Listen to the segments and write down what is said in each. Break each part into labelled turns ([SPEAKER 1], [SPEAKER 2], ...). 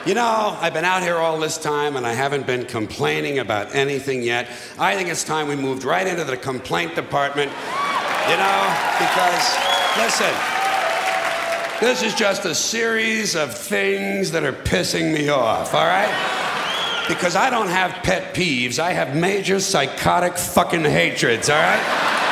[SPEAKER 1] You know, I've been out here all this time and I haven't been complaining about anything yet. I think it's time we moved right into the complaint department. You know, because, listen, this is just a series of things that are pissing me off, all right? Because I don't have pet peeves, I have major psychotic fucking hatreds, all right?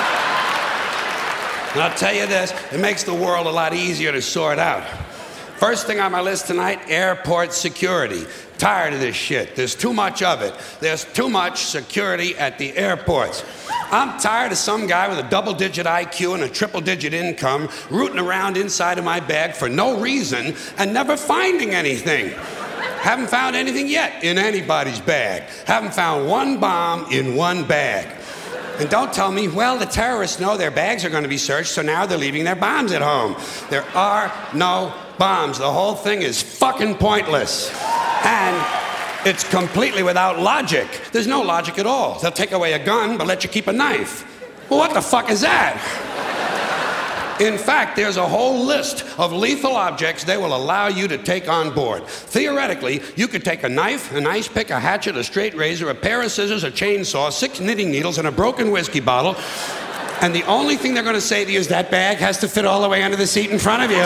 [SPEAKER 1] And I'll tell you this, it makes the world a lot easier to sort out. First thing on my list tonight, airport security. Tired of this shit. There's too much of it. There's too much security at the airports. I'm tired of some guy with a double-digit IQ and a triple-digit income rooting around inside of my bag for no reason and never finding anything. Haven't found anything yet in anybody's bag. Haven't found one bomb in one bag. And don't tell me, well, the terrorists know their bags are going to be searched, so now they're leaving their bombs at home. There are no bombs. The whole thing is fucking pointless. And it's completely without logic. There's no logic at all. They'll take away a gun, but let you keep a knife. Well, what the fuck is that? In fact, there's a whole list of lethal objects they will allow you to take on board. Theoretically, you could take a knife, an ice pick, a hatchet, a straight razor, a pair of scissors, a chainsaw, 6 knitting needles, and a broken whiskey bottle, and the only thing they're going to say to you is that bag has to fit all the way under the seat in front of you.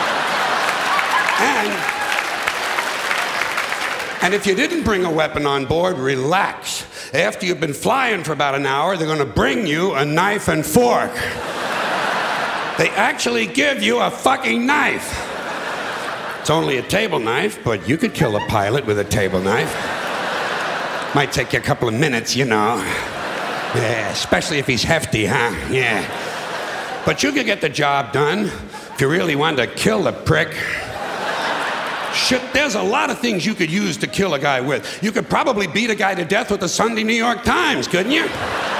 [SPEAKER 1] And if you didn't bring a weapon on board, relax. After you've been flying for about an hour, they're going to bring you a knife and fork. They actually give you a fucking knife. It's only a table knife, but you could kill a pilot with a table knife. Might take you a couple of minutes, you know. Yeah, especially if he's hefty, huh? Yeah. But you could get the job done if you really wanted to kill the prick. Shit, there's a lot of things you could use to kill a guy with. You could probably beat a guy to death with the Sunday New York Times, couldn't you?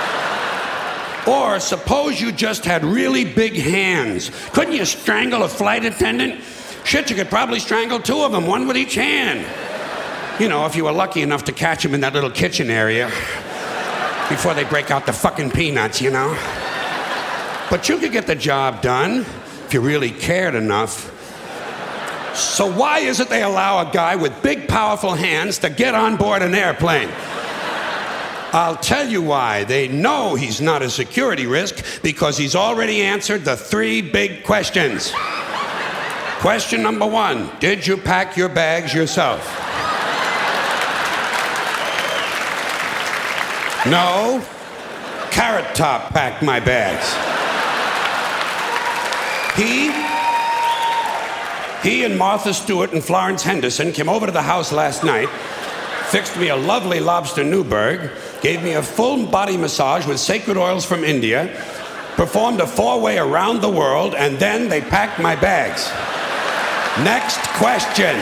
[SPEAKER 1] Or suppose you just had really big hands. Couldn't you strangle a flight attendant? Shit, you could probably strangle 2 of them, 1 with each hand. You know, if you were lucky enough to catch them in that little kitchen area before they break out the fucking peanuts, you know? But you could get the job done if you really cared enough. So why is it they allow a guy with big, powerful hands to get on board an airplane? I'll tell you why. They know he's not a security risk because he's already answered the 3 big questions. Question number 1, did you pack your bags yourself? No. Carrot Top packed my bags. He and Martha Stewart and Florence Henderson came over to the house last night, fixed me a lovely lobster Newburg, gave me a full body massage with sacred oils from India, performed a 4-way around the world, and then they packed my bags. Next question.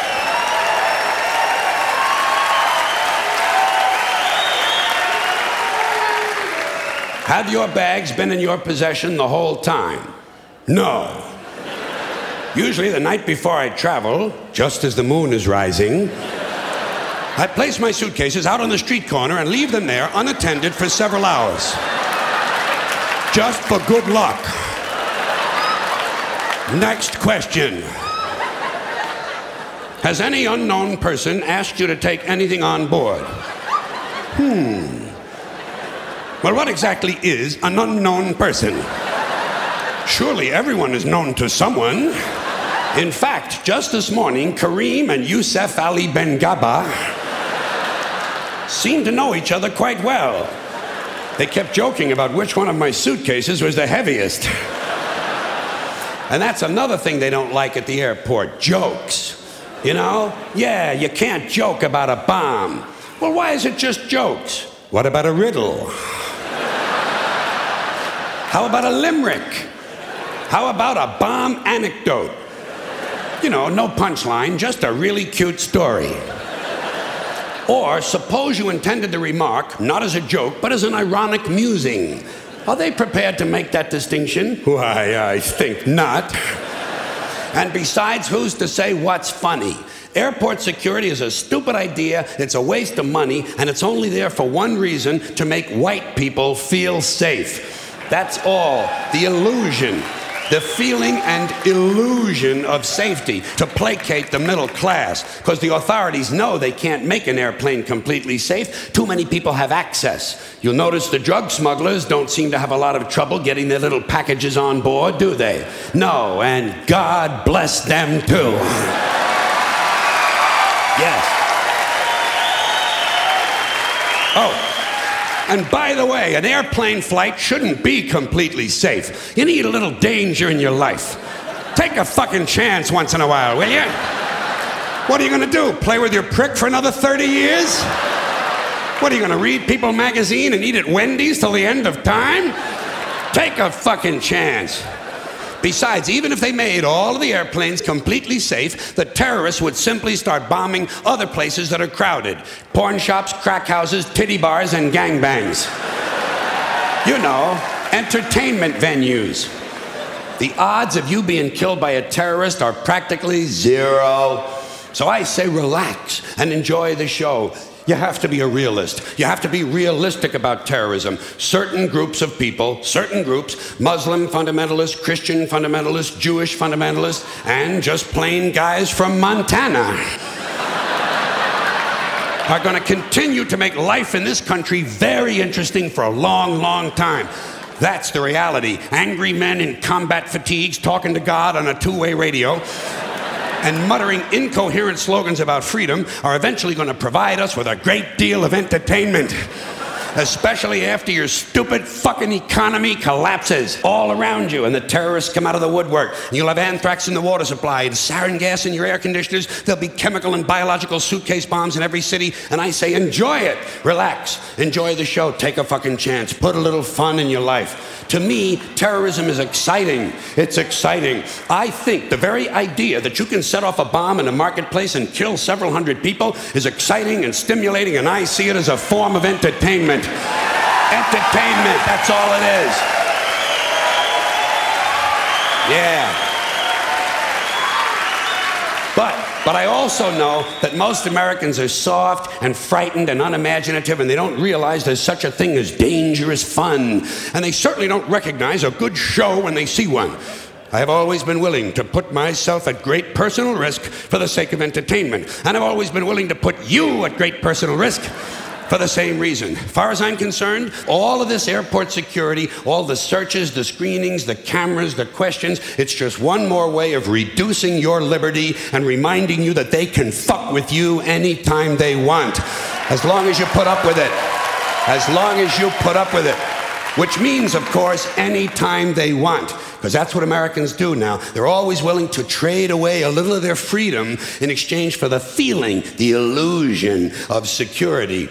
[SPEAKER 1] Have your bags been in your possession the whole time? No. Usually the night before I travel, just as the moon is rising, I place my suitcases out on the street corner and leave them there unattended for several hours. Just for good luck. Next question. Has any unknown person asked you to take anything on board? Well, what exactly is an unknown person? Surely everyone is known to someone. In fact, just this morning, Kareem and Youssef Ali Ben-Gaba seemed to know each other quite well. They kept joking about which one of my suitcases was the heaviest. And that's another thing they don't like at the airport, jokes. You know? Yeah, you can't joke about a bomb. Well, why is it just jokes? What about a riddle? How about a limerick? How about a bomb anecdote? You know, no punchline, just a really cute story. Or suppose you intended the remark, not as a joke, but as an ironic musing. Are they prepared to make that distinction? Why, I think not. And besides, who's to say what's funny? Airport security is a stupid idea, it's a waste of money, and it's only there for one reason, to make white people feel safe. That's all. The illusion. The feeling and illusion of safety to placate the middle class, because the authorities know they can't make an airplane completely safe. Too many people have access. You'll notice the drug smugglers don't seem to have a lot of trouble getting their little packages on board, do they? No, and God bless them too. Yes. Oh. And by the way, an airplane flight shouldn't be completely safe. You need a little danger in your life. Take a fucking chance once in a while, will you? What are you gonna do? Play with your prick for another 30 years? What are you gonna read People magazine and eat at Wendy's till the end of time? Take a fucking chance. Besides, even if they made all of the airplanes completely safe, the terrorists would simply start bombing other places that are crowded. Porn shops, crack houses, titty bars, and gangbangs. You know, entertainment venues. The odds of you being killed by a terrorist are practically zero. So I say relax and enjoy the show. You have to be a realist. You have to be realistic about terrorism. Certain groups of people, certain groups, Muslim fundamentalists, Christian fundamentalists, Jewish fundamentalists, and just plain guys from Montana are going to continue to make life in this country very interesting for a long, long time. That's the reality. Angry men in combat fatigues talking to God on a two-way radio and muttering incoherent slogans about freedom are eventually going to provide us with a great deal of entertainment. Especially after your stupid fucking economy collapses all around you and the terrorists come out of the woodwork. You'll have anthrax in the water supply and sarin gas in your air conditioners. There'll be chemical and biological suitcase bombs in every city. And I say enjoy it. Relax. Enjoy the show. Take a fucking chance. Put a little fun in your life. To me, terrorism is exciting. It's exciting. I think the very idea that you can set off a bomb in a marketplace and kill several hundred people is exciting and stimulating, and I see it as a form of entertainment. Entertainment, that's all it is. Yeah. But I also know that most Americans are soft and frightened and unimaginative, and they don't realize there's such a thing as dangerous fun. And they certainly don't recognize a good show when they see one. I have always been willing to put myself at great personal risk for the sake of entertainment. And I've always been willing to put you at great personal risk for the same reason. As far as I'm concerned, all of this airport security, all the searches, the screenings, the cameras, the questions, it's just one more way of reducing your liberty and reminding you that they can fuck with you anytime they want. As long as you put up with it. As long as you put up with it. Which means, of course, anytime they want. Because that's what Americans do now. They're always willing to trade away a little of their freedom in exchange for the feeling, the illusion of security.